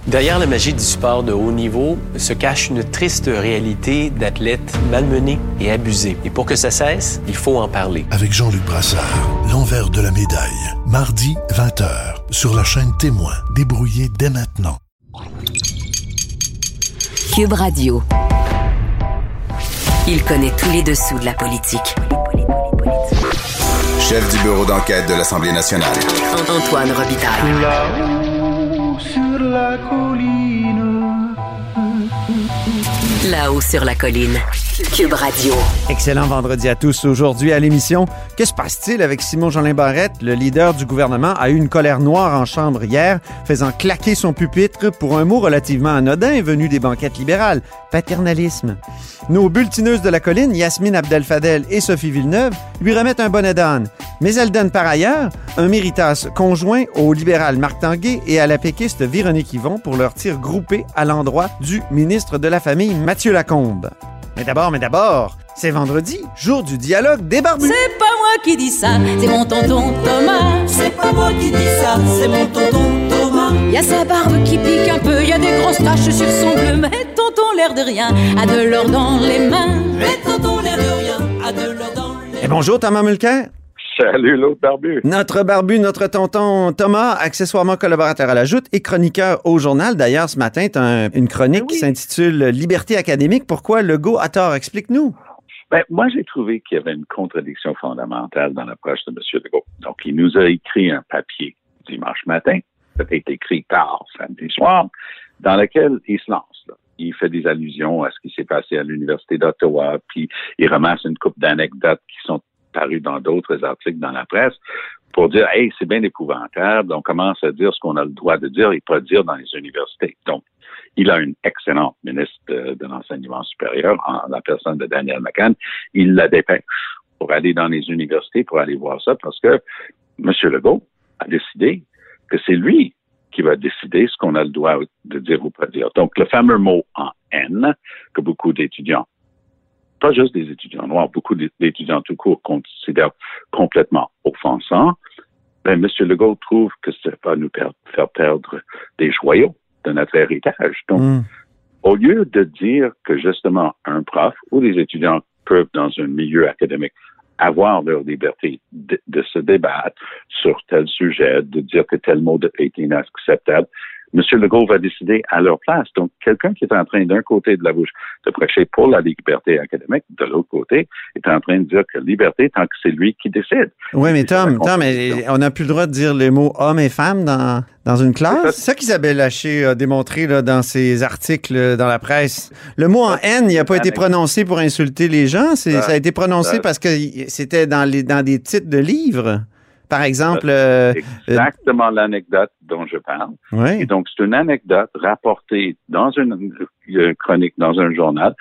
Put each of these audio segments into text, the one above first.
Derrière la magie du sport de haut niveau se cache une triste réalité d'athlètes malmenés et abusés. Et pour que ça cesse, il faut en parler. Avec Jean-Luc Brassard, l'envers de la médaille. Mardi, 20h, sur la chaîne Témoin. Débrouillez dès maintenant. Cube Radio. Il connaît tous les dessous de la politique. Chef du bureau d'enquête de l'Assemblée nationale. Antoine Robitaille. Là-haut sur la colline. Là-haut sur la colline. Cube Radio. Excellent vendredi à tous. Aujourd'hui à l'émission, que se passe-t-il avec Simon-Jolin Barrette? Le leader du gouvernement a eu une colère noire en chambre hier, faisant claquer son pupitre pour un mot relativement anodin venu des banquettes libérales, paternalisme. Nos bulletineuses de la colline, Yasmine Abdel-Fadel et Sophie Villeneuve, lui remettent un bonnet d'âne. Mais elles donnent par ailleurs un méritas conjoint au libéral Marc Tanguay et à la péquiste Véronique Yvon pour leur tir groupé à l'endroit du ministre de la Famille, Mathieu Lacombe. Mais d'abord, c'est vendredi, jour du dialogue des barbus. C'est pas moi qui dis ça, c'est mon tonton Thomas. C'est pas moi qui dis ça, c'est mon tonton Thomas. Y a sa barbe qui pique un peu, y a des grosses taches sur son bleu, mais tonton l'air de rien a de l'or dans les mains. Mais tonton l'air de rien a de l'or dans les mains. Et bonjour Thomas Mulcair. Salut l'autre barbu. Notre barbu, notre tonton Thomas, accessoirement collaborateur à la Joute et chroniqueur au journal. D'ailleurs, ce matin, tu as une chronique qui s'intitule « Liberté académique. Pourquoi Legault a tort? » Explique-nous. Ben, moi, j'ai trouvé qu'il y avait une contradiction fondamentale dans l'approche de M. Legault. Donc, il nous a écrit un papier dimanche matin, peut-être écrit tard samedi soir, dans lequel il se lance. Là. Il fait des allusions à ce qui s'est passé à l'Université d'Ottawa, puis il ramasse une couple d'anecdotes qui sont paru dans d'autres articles dans la presse pour dire « Hey, c'est bien épouvantable, on commence à dire ce qu'on a le droit de dire et pas dire dans les universités. » Donc, il a une excellente ministre de l'enseignement supérieur, en la personne de Danielle McCann. Il la dépêche pour aller dans les universités, pour aller voir ça, parce que M. Legault a décidé que c'est lui qui va décider ce qu'on a le droit de dire ou pas dire. Donc, le fameux mot en haine que beaucoup d'étudiants, pas juste des étudiants noirs, beaucoup d'étudiants tout court considèrent complètement offensant, ben, M. Legault trouve que ça va nous faire perdre des joyaux de notre héritage. Donc, au lieu de dire que justement un prof ou des étudiants peuvent, dans un milieu académique, avoir leur liberté de se débattre sur tel sujet, de dire que tel mot est inacceptable, M. Legault va décider à leur place. Donc, quelqu'un qui est en train, d'un côté de la bouche, de prêcher pour la liberté académique, de l'autre côté, est en train de dire que liberté, tant que c'est lui qui décide. Oui, mais Tom, mais on n'a plus le droit de dire les mots hommes et femmes dans une classe. C'est ça qu'Isabelle Haché a démontré là, dans ses articles dans la presse. Le mot en haine, il n'a pas été prononcé pour insulter les gens. Ça a été prononcé parce que c'était dans des titres de livres. Par exemple... exactement l'anecdote dont je parle. Oui. Et donc, c'est une anecdote rapportée dans une chronique, dans un journal,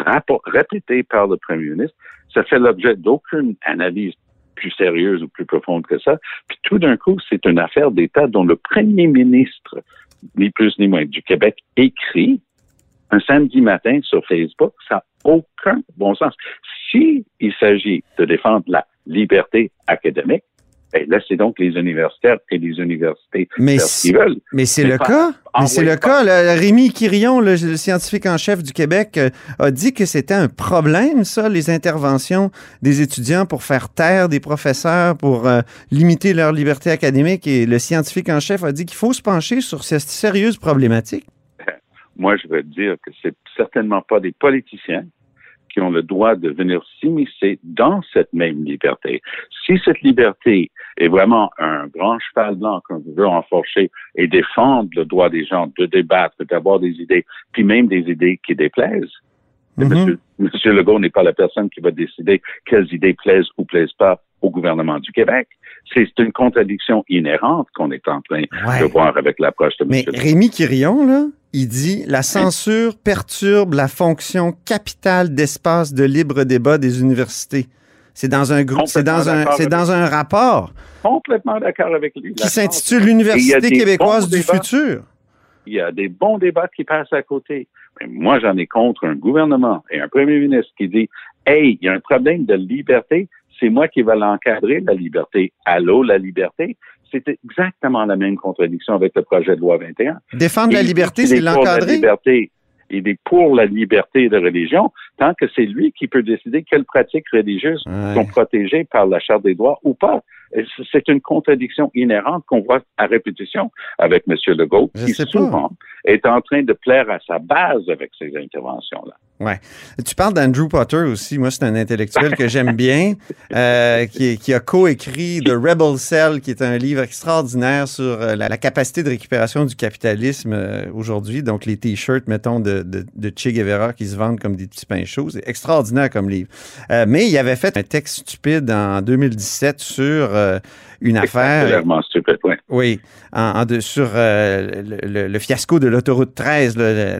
répétée par le premier ministre. Ça fait l'objet d'aucune analyse plus sérieuse ou plus profonde que ça. Puis tout d'un coup, c'est une affaire d'État dont le premier ministre, ni plus ni moins, du Québec, écrit un samedi matin sur Facebook. Ça n'a aucun bon sens. Si il s'agit de défendre la liberté académique, ben, laissez donc les universitaires et les universités faire ce qu'ils veulent. Mais c'est le cas. Mais c'est le cas. Rémi Quirion, le scientifique en chef du Québec, a dit que c'était un problème, ça, les interventions des étudiants pour faire taire des professeurs, pour limiter leur liberté académique. Et le scientifique en chef a dit qu'il faut se pencher sur cette sérieuse problématique. Moi, je veux dire que c'est certainement pas des politiciens qui ont le droit de venir s'immiscer dans cette même liberté. Si cette liberté est vraiment un grand cheval blanc qu'on veut enfourcher et défendre le droit des gens de débattre, d'avoir des idées, puis même des idées qui déplaisent, Monsieur Legault n'est pas la personne qui va décider quelles idées plaisent ou plaisent pas au gouvernement du Québec. C'est une contradiction inhérente qu'on est en train de voir avec l'approche de M. Mais Rémi Quirion, là, il dit « La censure perturbe la fonction capitale d'espace de libre débat des universités. » C'est dans un groupe, c'est dans un rapport. Complètement d'accord avec lui. Qui s'intitule l'Université québécoise du futur. Il y a des bons débats qui passent à côté. Mais moi, j'en ai contre un gouvernement et un premier ministre qui dit « Hey, il y a un problème de liberté, c'est moi qui vais l'encadrer, la liberté. Allô, la liberté? » c'était exactement la même contradiction avec le projet de loi 21. Défendre la liberté, c'est l'encadrer. Il est pour la liberté de religion, tant que c'est lui qui peut décider quelles pratiques religieuses sont protégées par la Charte des droits ou pas. C'est une contradiction inhérente qu'on voit à répétition avec M. Legault, qui souvent est en train de plaire à sa base avec ces interventions-là. Ouais. Tu parles d'Andrew Potter aussi. Moi, c'est un intellectuel que j'aime bien, qui a coécrit The Rebel Cell, qui est un livre extraordinaire sur la capacité de récupération du capitalisme aujourd'hui. Donc, les T-shirts, mettons, de Che Guevara qui se vendent comme des petits pains chauds. C'est extraordinaire comme livre. Mais il avait fait un texte stupide en 2017 sur une affaire. Clairement stupide, oui. Oui, sur le fiasco de l'autoroute 13,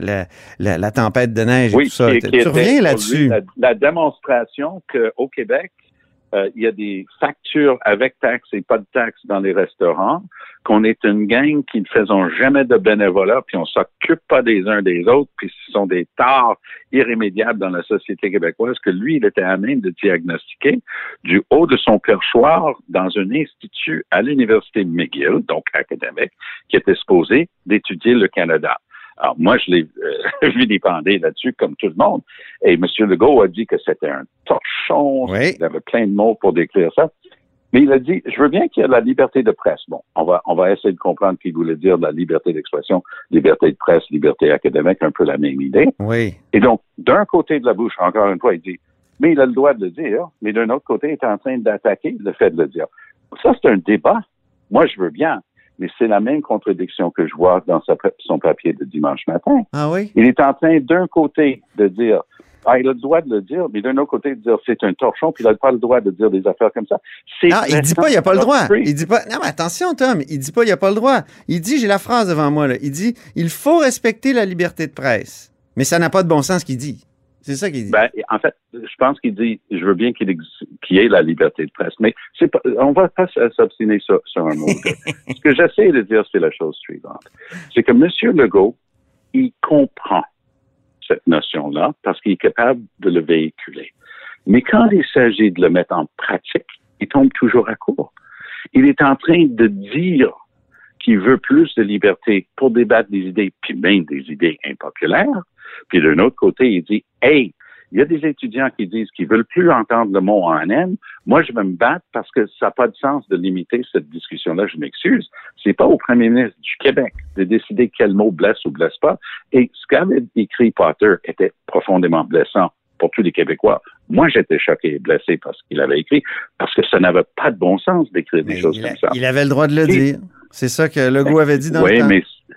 la tempête de neige et tout ça. Tu reviens là-dessus. La démonstration qu'au Québec, il y a des factures avec taxes et pas de taxes dans les restaurants, qu'on est une gang qui ne faisons jamais de bénévolat, puis on s'occupe pas des uns des autres, puis ce sont des torts irrémédiables dans la société québécoise que lui, il était à même de diagnostiquer du haut de son perchoir dans un institut à l'Université McGill, donc académique, qui était supposé d'étudier le Canada. Alors, moi, je l'ai vu dépender là-dessus, comme tout le monde. Et M. Legault a dit que c'était un torchon. Oui. Il avait plein de mots pour décrire ça. Mais il a dit, je veux bien qu'il y ait la liberté de presse. Bon, on va essayer de comprendre ce qu'il voulait dire de la liberté d'expression, liberté de presse, liberté académique, un peu la même idée. Oui. Et donc, d'un côté de la bouche, encore une fois, il dit, mais il a le droit de le dire, mais d'un autre côté, il est en train d'attaquer le fait de le dire. Ça, c'est un débat. Moi, je veux bien. Mais c'est la même contradiction que je vois dans son papier de dimanche matin. Ah oui? Il est en train, d'un côté, de dire, il a le droit de le dire, mais d'un autre côté, de dire, c'est un torchon, puis il n'a pas le droit de dire des affaires comme ça. Il dit pas, il n'a pas le droit. Il dit pas, non, mais attention, Tom, il dit pas, il n'a pas le droit. Il dit, j'ai la phrase devant moi, là. Il dit, il faut respecter la liberté de presse. Mais ça n'a pas de bon sens ce qu'il dit. C'est ça qu'il dit. En fait, je pense qu'il dit, je veux bien qu'il y ait la liberté de presse, mais on va pas s'obstiner sur un mot. Ce que j'essaie de dire, c'est la chose suivante. C'est que M. Legault, il comprend cette notion-là parce qu'il est capable de le véhiculer. Mais quand il s'agit de le mettre en pratique, il tombe toujours à court. Il est en train de dire qu'il veut plus de liberté pour débattre des idées, puis même des idées impopulaires. Puis d'un autre côté, il dit, hey, il y a des étudiants qui disent qu'ils veulent plus entendre le mot ONN. Moi, je vais me battre parce que ça n'a pas de sens de limiter cette discussion-là. Je m'excuse. C'est pas au premier ministre du Québec de décider quel mot blesse ou blesse pas. Et ce qu'avait écrit Potter était profondément blessant pour tous les Québécois. Moi, j'étais choqué et blessé par ce qu'il avait écrit parce que ça n'avait pas de bon sens d'écrire des choses comme ça. Il avait le droit de le dire. C'est ça que Legault avait dit dans le temps.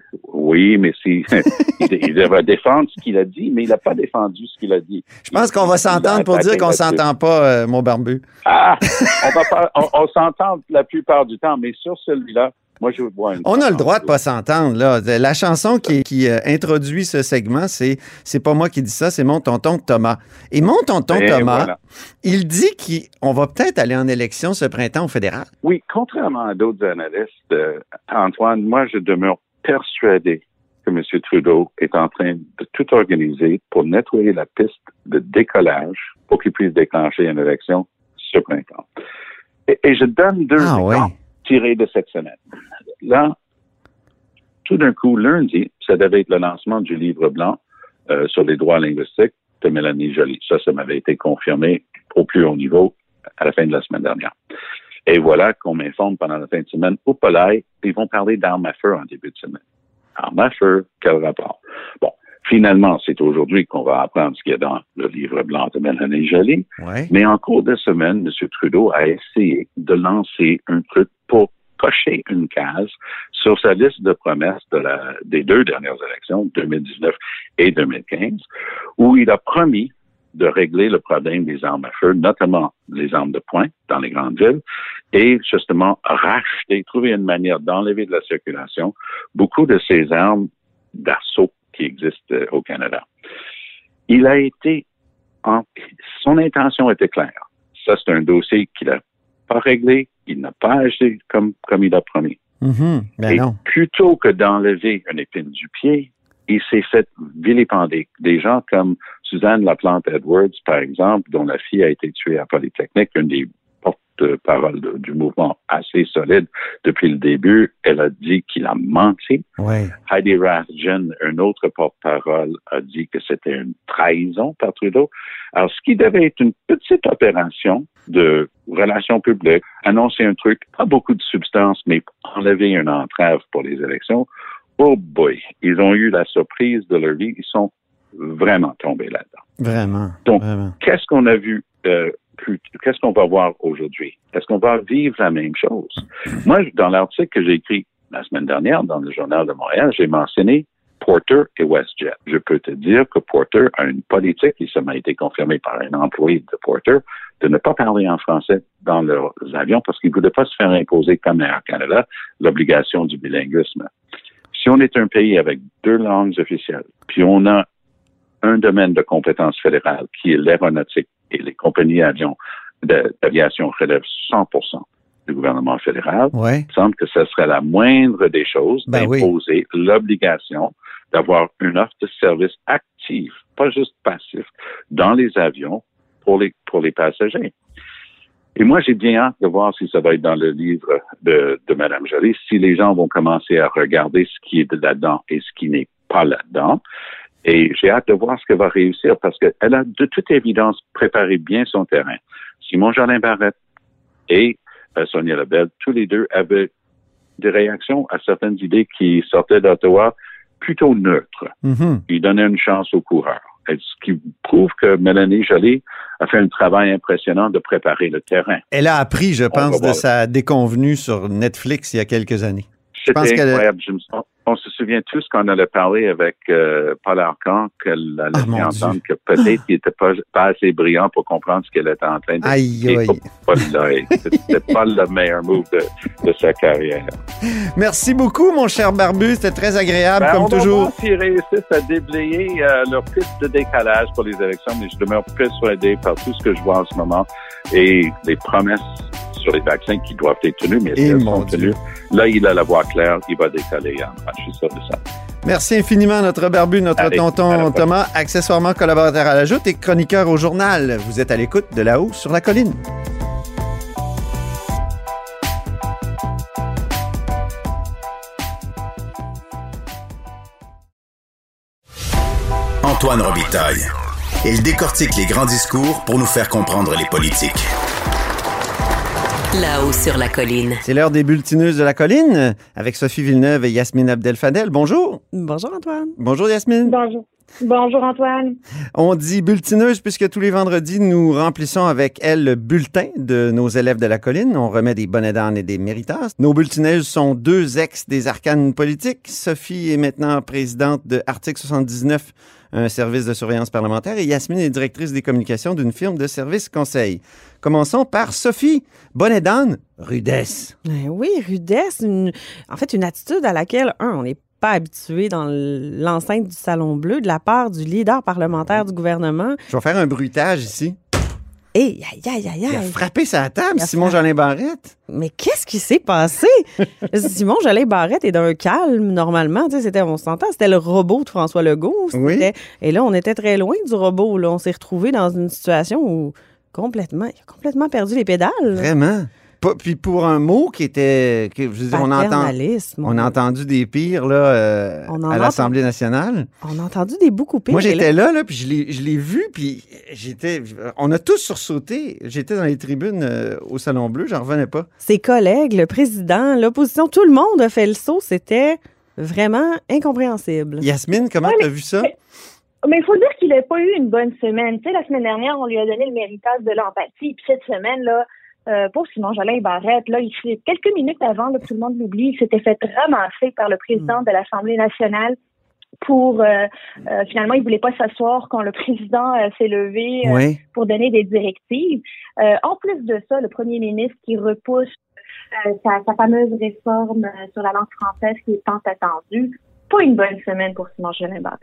Oui, mais il devrait défendre ce qu'il a dit, mais il n'a pas défendu ce qu'il a dit. Je pense qu'on va s'entendre pour dire qu'on ne s'entend pas, mon barbu. On s'entend la plupart du temps, mais sur celui-là, moi, je veux voir on a le droit de pas s'entendre, là. La chanson qui introduit ce segment, c'est pas moi qui dis ça, c'est mon tonton Thomas. Et mon tonton Thomas, voilà. Il dit qu'on va peut-être aller en élection ce printemps au fédéral. Oui, contrairement à d'autres analystes, Antoine, moi, je demeure persuadé que M. Trudeau est en train de tout organiser pour nettoyer la piste de décollage pour qu'il puisse déclencher une élection ce printemps. Et je donne deux exemples tirés de cette semaine. Là, tout d'un coup, lundi, ça devait être le lancement du livre blanc sur les droits linguistiques de Mélanie Joly. Ça m'avait été confirmé au plus haut niveau à la fin de la semaine dernière. Et voilà qu'on m'informe pendant la fin de semaine, au Polaï, ils vont parler d'armes à feu en début de semaine. Armes à feu, quel rapport? Bon, finalement, c'est aujourd'hui qu'on va apprendre ce qu'il y a dans le livre blanc de Mélanie Joly. Ouais. Mais en cours de semaine, M. Trudeau a essayé de lancer un truc pour cocher une case sur sa liste de promesses des deux dernières élections, 2019 et 2015, où il a promis de régler le problème des armes à feu, notamment les armes de poing dans les grandes villes, et justement trouver une manière d'enlever de la circulation beaucoup de ces armes d'assaut qui existent au Canada. Son intention était claire. Ça, c'est un dossier qu'il n'a pas réglé, il n'a pas agi comme il a promis. Et non. Plutôt que d'enlever une épine du pied, il s'est fait vilipender. Des gens comme Suzanne Laplante Edwards, par exemple, dont la fille a été tuée à Polytechnique, une des porte-parole du mouvement assez solide depuis le début. Elle a dit qu'il a menti. Ouais. Heidi Ratjen, un autre porte-parole, a dit que c'était une trahison par Trudeau. Alors, ce qui devait être une petite opération de relations publiques, annoncer un truc, pas beaucoup de substance, mais enlever une entrave pour les élections, oh boy, ils ont eu la surprise de leur vie. Ils sont vraiment tombés là-dedans. Vraiment. Donc, vraiment. Qu'est-ce qu'on a vu, qu'est-ce qu'on va voir aujourd'hui? Est-ce qu'on va vivre la même chose? Moi, dans l'article que j'ai écrit la semaine dernière dans le Journal de Montréal, j'ai mentionné Porter et WestJet. Je peux te dire que Porter a une politique, et ça m'a été confirmé par un employé de Porter, de ne pas parler en français dans leurs avions parce qu'ils ne voulaient pas se faire imposer, comme Air Canada, l'obligation du bilinguisme. Si on est un pays avec 2 langues officielles, puis on a un domaine de compétence fédérale qui est l'aéronautique et les compagnies d'aviation relèvent 100% du gouvernement fédéral, il me semble que ce serait la moindre des choses d'imposer l'obligation d'avoir une offre de service active, pas juste passif, dans les avions pour les passagers. Et moi, j'ai bien hâte de voir si ça va être dans le livre de Mme Joly, si les gens vont commencer à regarder ce qui est là-dedans et ce qui n'est pas là-dedans. Et j'ai hâte de voir ce qu'elle va réussir parce qu'elle a de toute évidence préparé bien son terrain. Simon-Jolin Barrette et Sonia Lebel, tous les deux avaient des réactions à certaines idées qui sortaient d'Ottawa plutôt neutres. Mm-hmm. Ils donnaient une chance aux coureurs. Ce qui prouve que Mélanie Joly a fait un travail impressionnant de préparer le terrain. Elle a appris, je pense, de sa déconvenue sur Netflix il y a quelques années. C'était incroyable. On se souvient tous qu'on allait parler avec Paul Arcand, qu'elle allait entendre que peut-être qu'il n'était pas assez brillant pour comprendre ce qu'elle était en train de dire. C'était pas le meilleur move de sa carrière. Merci beaucoup, mon cher Barbu. C'était très agréable, comme toujours. On va voir s'ils réussissent à déblayer leur piste de décalage pour les élections, mais je demeure persuadé par tout ce que je vois en ce moment et les promesses sur les vaccins qui doivent être tenus, mais si elles sont tenues, là, il a la voix claire, il va décaler. Je suis sûr de ça. Merci infiniment, notre Barbu, notre tonton Thomas, accessoirement collaborateur à la Joute et chroniqueur au journal. Vous êtes à l'écoute de Là-haut sur la colline. Antoine Robitaille. Il décortique les grands discours pour nous faire comprendre les politiques. Là-haut sur la colline. C'est l'heure des bulletineuses de la colline avec Sophie Villeneuve et Yasmine Abdel-Fadel. Bonjour. Bonjour Antoine. Bonjour Yasmine. Bonjour. Bonjour Antoine. On dit bulletineuses puisque tous les vendredis, nous remplissons avec elle le bulletin de nos élèves de la colline. On remet des bonnets d'âne et des méritas. Nos bulletineuses sont 2 ex des arcanes politiques. Sophie est maintenant présidente de Article 79, un service de surveillance parlementaire, et Yasmine est directrice des communications d'une firme de services conseil. Commençons par Sophie. Bonnet d'âne, rudesse. Oui, rudesse. En fait, une attitude à laquelle, on n'est pas habitué dans l'enceinte du Salon Bleu de la part du leader parlementaire du gouvernement. Je vais faire un bruitage ici. Aïe. Il a frappé sa table, Simon-Jolin Barrette. Mais qu'est-ce qui s'est passé? Simon-Jolin Barrette est d'un calme, normalement. On s'entend, c'était le robot de François Legault. Oui. Et là, on était très loin du robot. Là. On s'est retrouvés dans une situation où il a complètement perdu les pédales. Vraiment? Puis pour un mot qui était... je veux dire, on a entendu des pires là, à l'Assemblée nationale. On a entendu des beaucoup pires. Moi, j'étais là, puis je l'ai vu, puis on a tous sursauté. J'étais dans les tribunes au Salon Bleu, j'en revenais pas. Ses collègues, le président, l'opposition, tout le monde a fait le saut. C'était vraiment incompréhensible. Yasmine, comment tu as vu ça? Mais il faut dire qu'il n'a pas eu une bonne semaine. Tu sais, la semaine dernière, on lui a donné le méritage de l'empathie. Puis cette semaine, là, pour Simon-Jolin Barrette, là, quelques minutes avant, là, tout le monde l'oublie, il s'était fait ramasser par le président de l'Assemblée nationale pour, finalement, il voulait pas s'asseoir quand le président s'est levé pour donner des directives. En plus de ça, le premier ministre qui repousse sa fameuse réforme sur la langue française qui est tant attendue. Pas une bonne semaine pour Simon-Jolin Barrette.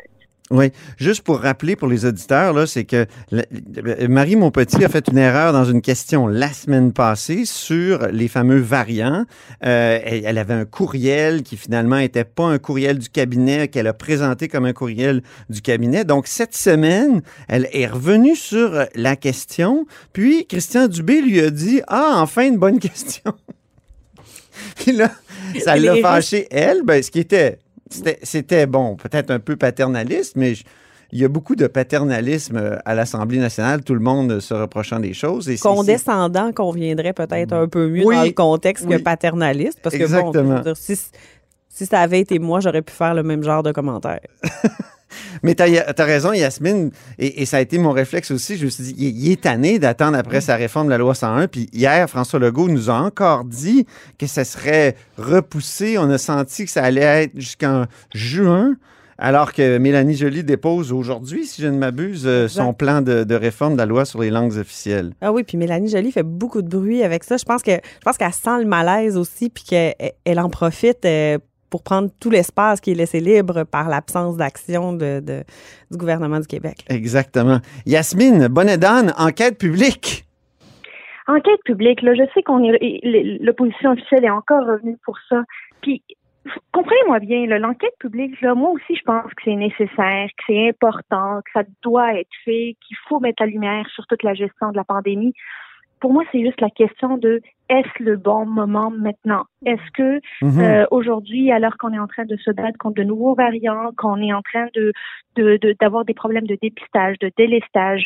Oui, juste pour rappeler pour les auditeurs, là, c'est que Marie Montpetit a fait une erreur dans une question la semaine passée sur les fameux variants. Elle avait un courriel qui finalement n'était pas un courriel du cabinet, qu'elle a présenté comme un courriel du cabinet. Donc, cette semaine, elle est revenue sur la question, puis Christian Dubé lui a dit « Ah, enfin une bonne question! » Puis là, ça l'a fâché, elle, ce qui était... C'était, bon, peut-être un peu paternaliste, mais il y a beaucoup de paternalisme à l'Assemblée nationale, tout le monde se reprochant des choses. Et condescendant conviendrait peut-être un peu mieux dans le contexte que paternaliste, parce que bon, si ça avait été moi, j'aurais pu faire le même genre de commentaire. Mais t'as raison, Yasmine, et ça a été mon réflexe aussi. Je me suis dit, il est tanné d'attendre après sa réforme de la loi 101. Puis hier, François Legault nous a encore dit que ça serait repoussé. On a senti que ça allait être jusqu'en juin, alors que Mélanie Joly dépose aujourd'hui, si je ne m'abuse, son plan de réforme de la loi sur les langues officielles. Ah oui, puis Mélanie Joly fait beaucoup de bruit avec ça. Je pense qu'elle sent le malaise aussi, puis qu'elle en profite pour prendre tout l'espace qui est laissé libre par l'absence d'action du gouvernement du Québec. Exactement. Yasmine Bonnet-Danne, enquête publique. Enquête publique, là, je sais l'opposition officielle est encore revenue pour ça. Puis, comprenez-moi bien, là, l'enquête publique, là, moi aussi, je pense que c'est nécessaire, que c'est important, que ça doit être fait, qu'il faut mettre la lumière sur toute la gestion de la pandémie. Pour moi, c'est juste la question de est-ce le bon moment maintenant? Est-ce que aujourd'hui, alors qu'on est en train de se battre contre de nouveaux variants, qu'on est en train d'avoir des problèmes de dépistage, de délestage,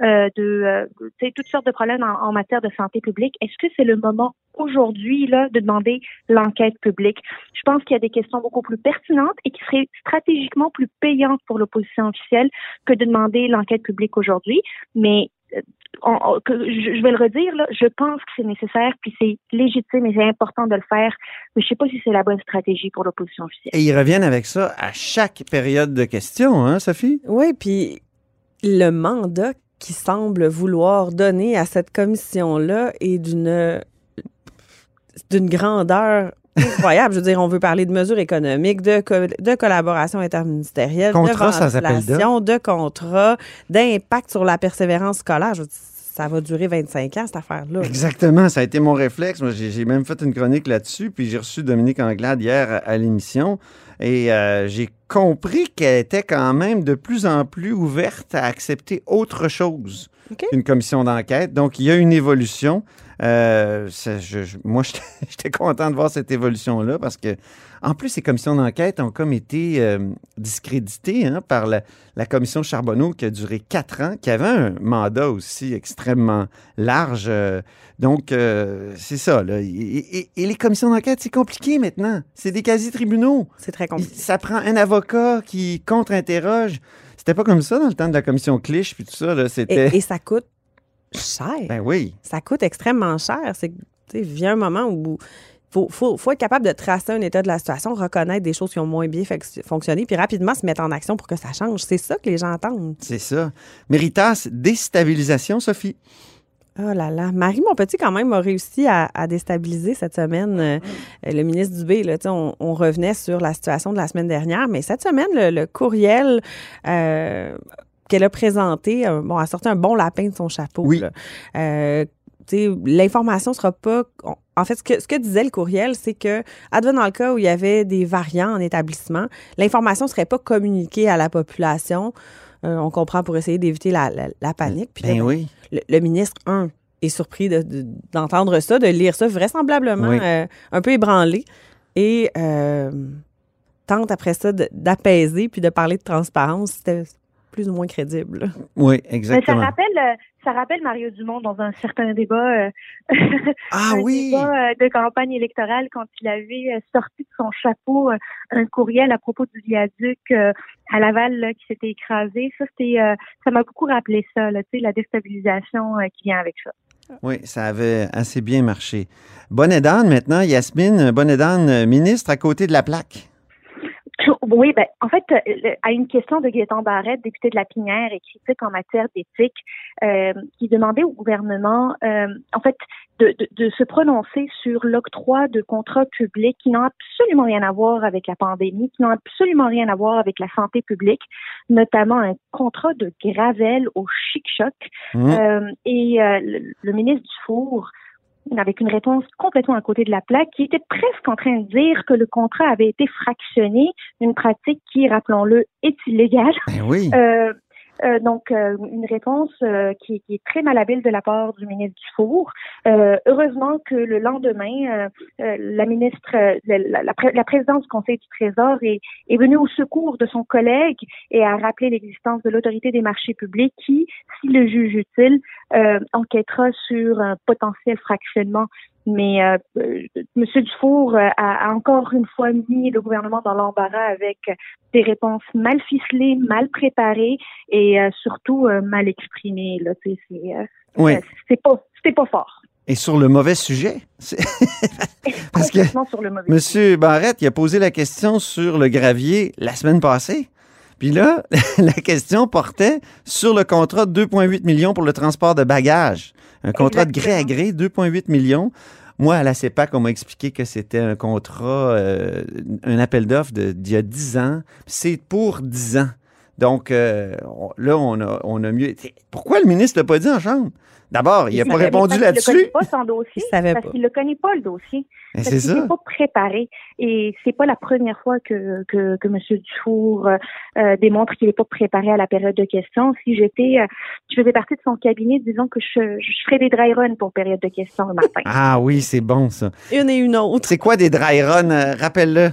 toutes sortes de problèmes en matière de santé publique, est-ce que c'est le moment aujourd'hui là de demander l'enquête publique? Je pense qu'il y a des questions beaucoup plus pertinentes et qui seraient stratégiquement plus payantes pour l'opposition officielle que de demander l'enquête publique aujourd'hui. Mais je vais le redire, là, je pense que c'est nécessaire, puis c'est légitime et c'est important de le faire, mais je ne sais pas si c'est la bonne stratégie pour l'opposition officielle. Et ils reviennent avec ça à chaque période de questions, hein, Sophie? Oui, puis le mandat qu'ils semblent vouloir donner à cette commission-là est d'une grandeur incroyable. Je veux dire, on veut parler de mesures économiques, de collaboration interministérielle, contrat, de ventilation, de contrat, d'impact sur la persévérance scolaire. Je veux dire, ça va durer 25 ans, cette affaire-là. Exactement. Ça a été mon réflexe. Moi, j'ai même fait une chronique là-dessus, puis j'ai reçu Dominique Anglade hier à l'émission, et j'ai compris qu'elle était quand même de plus en plus ouverte à accepter autre chose qu'une commission d'enquête. Donc, il y a une évolution. Moi, j'étais content de voir cette évolution-là parce que, en plus, ces commissions d'enquête ont comme été discréditées par la commission Charbonneau qui a duré 4 ans, qui avait un mandat aussi extrêmement large. Donc, c'est ça. Là. Et les commissions d'enquête, c'est compliqué maintenant. C'est des quasi-tribunaux. C'est très compliqué. Ça prend un avocat qui contre-interroge. C'était pas comme ça dans le temps de la commission Clich puis tout ça. Là, et ça coûte cher. Ben oui. Ça coûte extrêmement cher. C'est que, vient un moment où faut être capable de tracer un état de la situation, reconnaître des choses qui ont moins bien fonctionné, puis rapidement se mettre en action pour que ça change. C'est ça que les gens attendent. C'est ça. Méritas, déstabilisation, Sophie? Oh là là. Marie Montpetit, quand même, a réussi à déstabiliser cette semaine le ministre Dubé. Là, on revenait sur la situation de la semaine dernière, mais cette semaine, le courriel qu'elle a présenté, elle a sorti un bon lapin de son chapeau. Oui. L'information sera pas... En fait, ce que disait le courriel, c'est que, advenant le cas où il y avait des variants en établissement, l'information ne serait pas communiquée à la population. On comprend pour essayer d'éviter la panique. Puis là, oui. Le ministre, est surpris d'entendre ça, de lire ça, vraisemblablement un peu ébranlé. Et tente après ça d'apaiser puis de parler de transparence. C'était plus ou moins crédible. Oui, exactement. Mais ça rappelle Mario Dumont dans un certain débat, débat de campagne électorale quand il avait sorti de son chapeau un courriel à propos du viaduc à Laval là, qui s'était écrasé. Ça m'a beaucoup rappelé ça, là, la déstabilisation qui vient avec ça. Oui, ça avait assez bien marché. Bonnet-Danne maintenant, Yasmine Bonnet-Danne, ministre à côté de la plaque. Oui, en fait, à une question de Gaétan Barrette, député de Lapinière et critique en matière d'éthique, qui demandait au gouvernement, en fait, de se prononcer sur l'octroi de contrats publics qui n'ont absolument rien à voir avec la pandémie, qui n'ont absolument rien à voir avec la santé publique, notamment un contrat de Gravel au Chic-Choc. Et le ministre Dufour, avec une réponse complètement à côté de la plaque, qui était presque en train de dire que le contrat avait été fractionné, une pratique qui, rappelons-le, est illégale. Oui. Donc, une réponse qui est très malhabile de la part du ministre Dufour. Heureusement que le lendemain, la ministre, la présidente du Conseil du Trésor est venue au secours de son collègue et a rappelé l'existence de l'Autorité des marchés publics qui, s'il le juge utile, enquêtera sur un potentiel fractionnement. Mais M. Dufour a encore une fois mis le gouvernement dans l'embarras avec des réponses mal ficelées, mal préparées et surtout mal exprimées. Là. C'était pas fort. Et sur le mauvais sujet? Parce que sur le mauvais sujet. M. Barrette, il a posé la question sur le gravier la semaine passée. Puis là, la question portait sur le contrat de 2,8 millions pour le transport de bagages. Un contrat de gré à gré, 2,8 millions. Moi, à la CEPAC, on m'a expliqué que c'était un contrat, un appel d'offres d'il y a 10 ans. C'est pour 10 ans. Donc, là, on a mieux... Pourquoi le ministre ne l'a pas dit en chambre? D'abord, il n'a pas répondu là-dessus. Il ne connaît pas son dossier. Parce qu'il ne le connaît pas, le dossier. Parce qu'il n'est pas préparé. Et c'est pas la première fois que M. Dufour démontre qu'il n'est pas préparé à la période de questions. Si je faisais partie de son cabinet, disons que je ferais des dry runs pour période de questions le matin. Ah oui, c'est bon, ça. Une et une autre. C'est quoi des dry runs? Rappelle-le.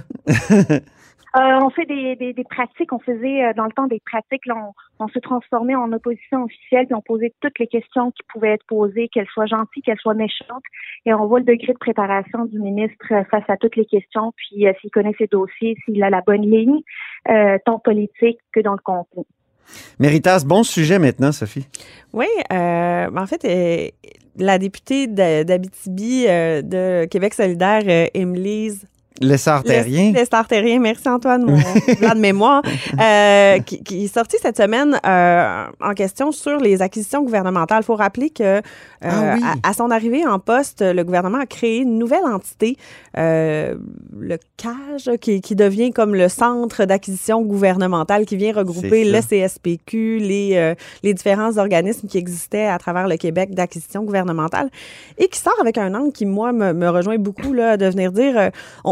On fait des pratiques. On faisait dans le temps des pratiques. Là, on se transformait en opposition officielle puis on posait toutes les questions qui pouvaient être posées, qu'elles soient gentilles, qu'elles soient méchantes. Et on voit le degré de préparation du ministre face à toutes les questions. Puis s'il connaît ses dossiers, s'il a la bonne ligne, tant politique que dans le contenu. Méritas, bon sujet maintenant, Sophie. Oui, en fait, la députée d'Abitibi de Québec solidaire, Émilise Lessard-Terrien. Lessard-Terrien, merci Antoine, mon plan de mémoire, qui est sorti cette semaine en question sur les acquisitions gouvernementales. Il faut rappeler que à son arrivée en poste, le gouvernement a créé une nouvelle entité, le CAGE, qui devient comme le centre d'acquisition gouvernementale, qui vient regrouper le CSPQ, les différents organismes qui existaient à travers le Québec d'acquisition gouvernementale, et qui sort avec un angle qui, moi, me rejoint beaucoup, là, de venir dire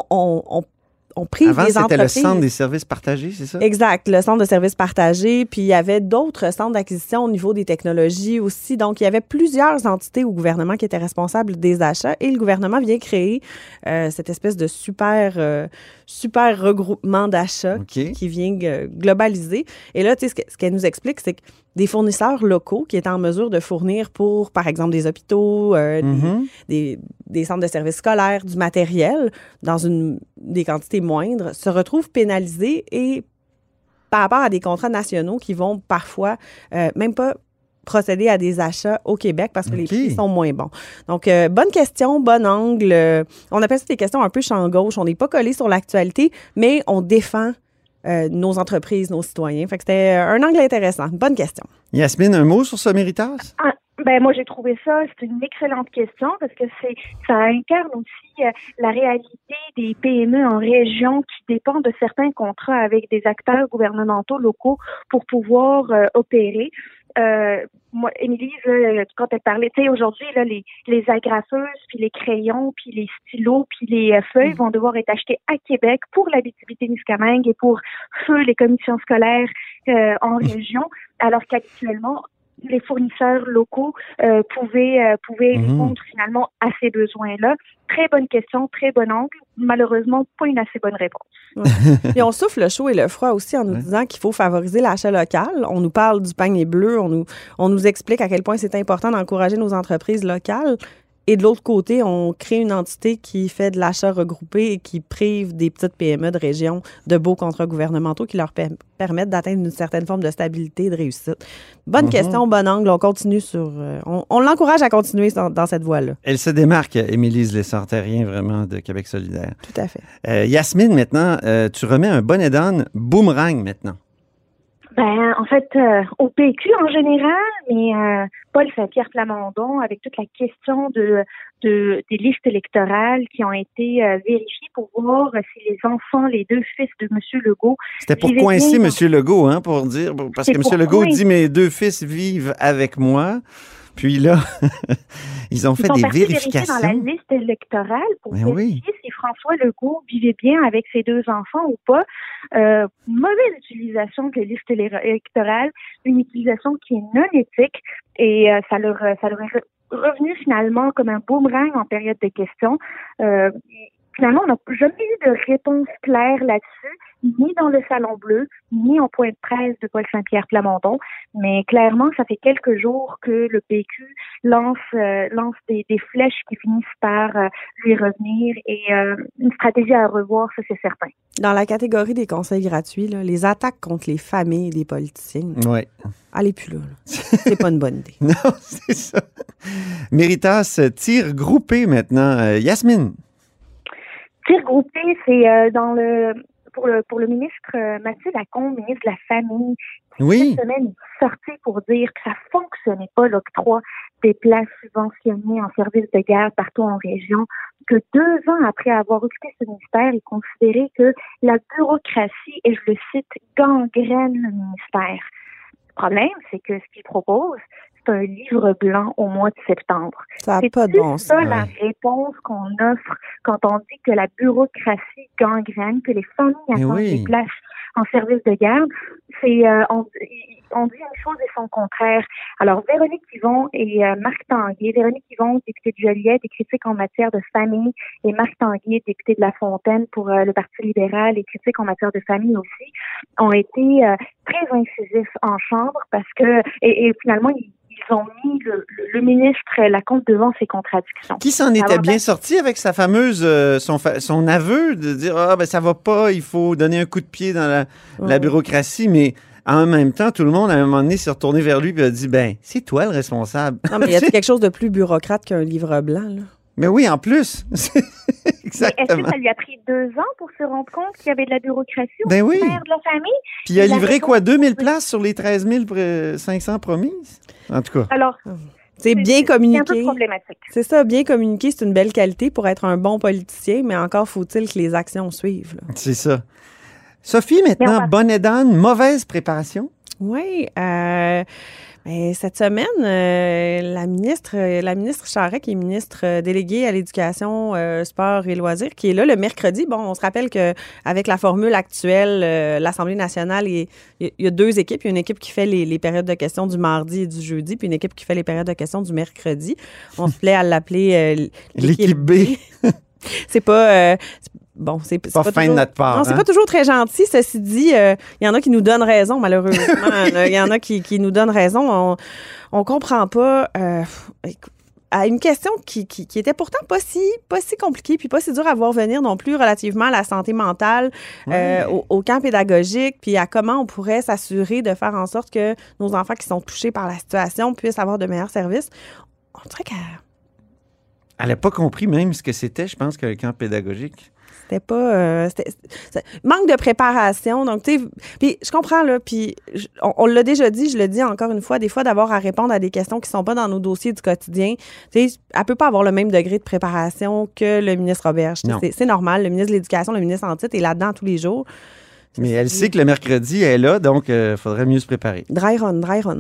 on prive Avant, les entreprises. Avant, c'était le centre des services partagés, c'est ça? Exact, le centre de services partagés. Puis, il y avait d'autres centres d'acquisition au niveau des technologies aussi. Donc, il y avait plusieurs entités au gouvernement qui étaient responsables des achats. Et le gouvernement vient créer cette espèce de super regroupement d'achats qui vient globaliser. Et là, tu sais, ce qu'elle nous explique, c'est que des fournisseurs locaux qui étaient en mesure de fournir pour, par exemple, des hôpitaux, des centres de services scolaires, du matériel, dans des quantités moindres, se retrouvent pénalisés et par rapport à des contrats nationaux qui vont parfois même pas procéder à des achats au Québec parce que les prix sont moins bons. Donc, bonne question, bon angle. On appelle ça des questions un peu champ gauche. On n'est pas collé sur l'actualité, mais on défend nos entreprises, nos citoyens. Fait que c'était un angle intéressant. Bonne question. Yasmine, un mot sur ce Méritas? Moi, j'ai trouvé ça, c'est une excellente question parce que ça incarne aussi la réalité des PME en région qui dépendent de certains contrats avec des acteurs gouvernementaux locaux pour pouvoir opérer. Moi, Émilise, quand elle parlait, tu sais, aujourd'hui, là, les agrafeuses, puis les crayons, puis les stylos, puis les feuilles vont devoir être achetés à Québec pour l'Abitibi-Témiscamingue et pour les commissions scolaires en région, alors qu'actuellement, les fournisseurs locaux pouvaient répondre finalement à ces besoins-là. Très bonne question, très bon angle. Malheureusement, pas une assez bonne réponse. Ouais. Et on souffle le chaud et le froid aussi en nous disant qu'il faut favoriser l'achat local. On nous parle du panier bleu, on nous explique à quel point c'est important d'encourager nos entreprises locales. Et de l'autre côté, on crée une entité qui fait de l'achat regroupé et qui prive des petites PME de région de beaux contrats gouvernementaux qui leur permettent d'atteindre une certaine forme de stabilité et de réussite. Bonne question, bon angle. On continue on l'encourage à continuer dans cette voie-là. Elle se démarque, Émilise Lessard-Terrien, vraiment, de Québec solidaire. Tout à fait. Yasmine, maintenant, tu remets un bonnet d'âne boomerang maintenant. Ben, en fait, au PQ en général, mais Paul Saint-Pierre Plamondon, avec toute la question des listes électorales qui ont été vérifiées pour voir si les enfants, les deux fils de M. Legault... C'était pour coincer M. Legault, hein, pour dire... Parce que M. Legault dit « Mes deux fils vivent avec moi ». Puis là, ils ont fait des vérifications. Dans la liste électorale pour vérifier si François Legault vivait bien avec ses deux enfants ou pas. Mauvaise utilisation de la liste électorale, une utilisation qui est non éthique et ça leur est revenu finalement comme un boomerang en période de questions. Finalement, on n'a jamais eu de réponse claire là-dessus, ni dans le Salon Bleu, ni en point de presse de Paul Saint-Pierre Plamondon. Mais clairement, ça fait quelques jours que le PQ lance des flèches qui finissent par lui revenir et une stratégie à revoir, ça c'est certain. Dans la catégorie des conseils gratuits, là, les attaques contre les familles des politiciens, allez plus là. C'est pas une bonne idée. Non, c'est ça. Méritas, tir groupé maintenant. Yasmine. Tir groupé, c'est pour le ministre Mathieu Lacombe, ministre de la Famille, qui cette semaine est sorti pour dire que ça fonctionnait pas l'octroi des places subventionnées en service de garde partout en région, que 2 ans après avoir occupé ce ministère, il considérait que la bureaucratie, et je le cite, gangrène le ministère. Le problème, c'est que ce qu'il propose, c'est un livre blanc au mois de septembre. Ça n'a pas de bon sens. C'est ça la réponse qu'on offre quand on dit que la bureaucratie gangrène, que les familles attendent des places en service de garde. C'est on dit une chose et son contraire. Alors, Véronique Yvon et Marc Tanguay. Véronique Yvon, députée de Joliette et critique en matière de famille, et Marc Tanguay, député de La Fontaine pour le Parti libéral et critique en matière de famille aussi, ont été très incisifs en chambre parce que, et finalement, ils ont mis le ministre Lacombe devant ses contradictions. Qui s'en était bien sorti avec sa fameuse, son aveu de dire « Ah, ben ça va pas, il faut donner un coup de pied dans la bureaucratie », mais en même temps, tout le monde, à un moment donné, s'est retourné vers lui et a dit « Ben, c'est toi le responsable. » Non, mais il y a quelque chose de plus bureaucrate qu'un livre blanc, là. Mais oui, en plus. Exactement. Est-ce que ça lui a pris 2 ans pour se rendre compte qu'il y avait de la bureaucratie au ministère de la Famille? Puis il a livré 2000 places sur les 13 500 promises? En tout cas. Alors, c'est bien communiqué. C'est un peu problématique. C'est ça, bien communiqué, c'est une belle qualité pour être un bon politicien, mais encore faut-il que les actions suivent. Là. C'est ça. Sophie, maintenant, bonnet d'âne, mauvaise préparation? Oui, cette semaine, la ministre Charest, qui est ministre déléguée à l'éducation, sport et loisirs, qui est là le mercredi. Bon, on se rappelle qu'avec la formule actuelle, l'Assemblée nationale, il y a 2 équipes. Il y a une équipe qui fait les périodes de questions du mardi et du jeudi, puis une équipe qui fait les périodes de questions du mercredi. On se plaît à l'appeler l'équipe B. C'est pas... Bon, c'est pas fin toujours, de notre part. Non, c'est pas toujours très gentil. Ceci dit, il y en a qui nous donnent raison, malheureusement. Il y en a qui nous donnent raison. On comprend pas. À une question qui était pourtant pas si compliquée puis pas si dure à voir venir non plus relativement à la santé mentale, au camp pédagogique, puis à comment on pourrait s'assurer de faire en sorte que nos enfants qui sont touchés par la situation puissent avoir de meilleurs services. On dirait Elle n'a pas compris même ce que c'était, je pense, que le camp pédagogique. C'était pas... manque de préparation. Donc, tu sais, puis je comprends, là, puis on l'a déjà dit, je le dis encore une fois, des fois, d'avoir à répondre à des questions qui sont pas dans nos dossiers du quotidien. Tu sais, elle peut pas avoir le même degré de préparation que le ministre Roberge. C'est normal. Le ministre de l'Éducation, le ministre en titre est là-dedans tous les jours. Mais elle sait que le mercredi, elle est là, donc il faudrait mieux se préparer. Dry run.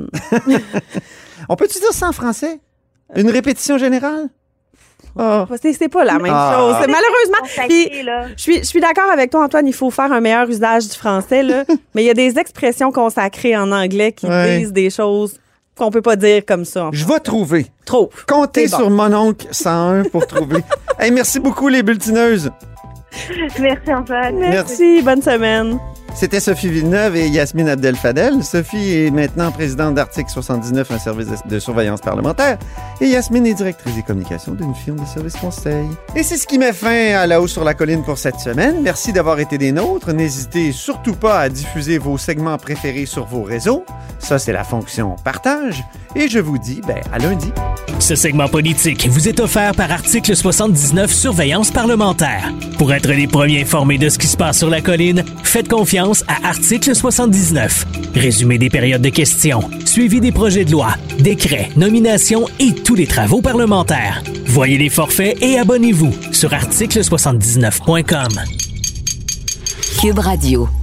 On peut-tu dire ça en français? Une répétition générale? Oh. C'est pas la même chose. Malheureusement, je suis d'accord avec toi, Antoine, il faut faire un meilleur usage du français, là, mais il y a des expressions consacrées en anglais qui disent des choses qu'on peut pas dire comme ça. Je vais trouver. Trouve. Comptez sur mon oncle 101 pour trouver. Hey, merci beaucoup, les bulletineuses. Merci, Antoine. Merci. Bonne semaine. C'était Sophie Villeneuve et Yasmine Abdel-Fadel. Sophie est maintenant présidente d'Article 79, un service de surveillance parlementaire. Et Yasmine est directrice des communications d'une firme de services conseil. Et c'est ce qui met fin à La Haut sur la colline pour cette semaine. Merci d'avoir été des nôtres. N'hésitez surtout pas à diffuser vos segments préférés sur vos réseaux. Ça, c'est la fonction partage. Et je vous dis, à lundi. Ce segment politique vous est offert par Article 79, surveillance parlementaire. Pour être les premiers informés de ce qui se passe sur la colline, faites confiance à Article 79. Résumé des périodes de questions, suivi des projets de loi, décrets, nominations et tous les travaux parlementaires. Voyez les forfaits et abonnez-vous sur article79.com. Cube Radio.